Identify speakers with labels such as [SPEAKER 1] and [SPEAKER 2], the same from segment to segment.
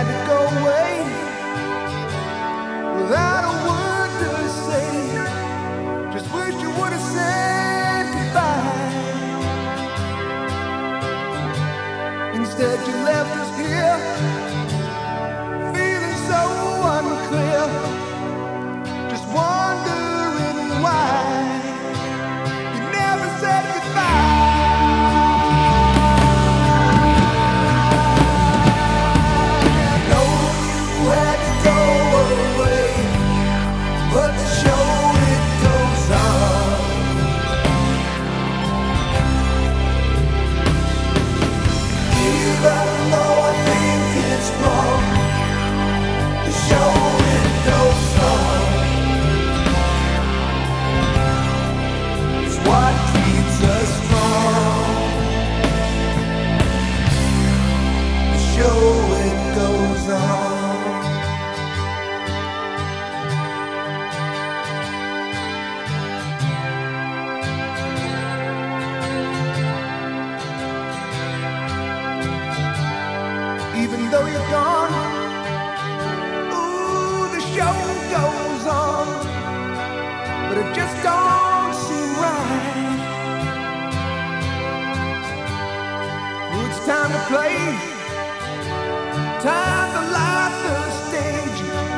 [SPEAKER 1] had to go away without a word to say. Just wish you would have said goodbye. Instead you left us here, feeling so unclear, just wondering why you never said goodbye. Even though you're gone, ooh, the show goes on, but it just don't seem right. Ooh, it's time to play, time to light the stage.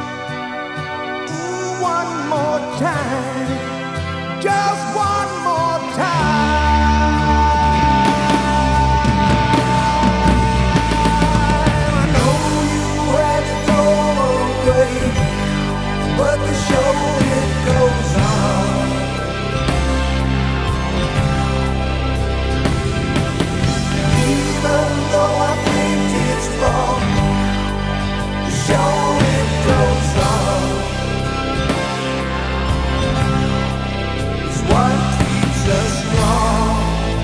[SPEAKER 1] Ooh, one more time, just one more time. But the show, it goes on. Even though I think it's wrong, the show, it goes on. It's what keeps us strong.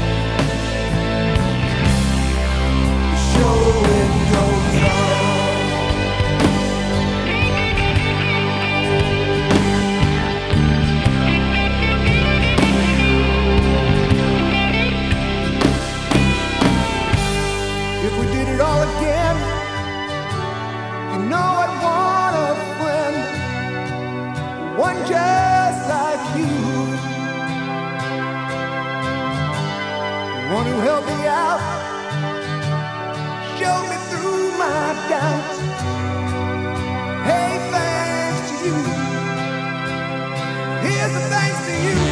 [SPEAKER 1] The show, it goes on. All again, you know I'd want a friend, one just like you, one who helped me out, showed me through my doubts. Hey, thanks to you. Here's a thanks to you.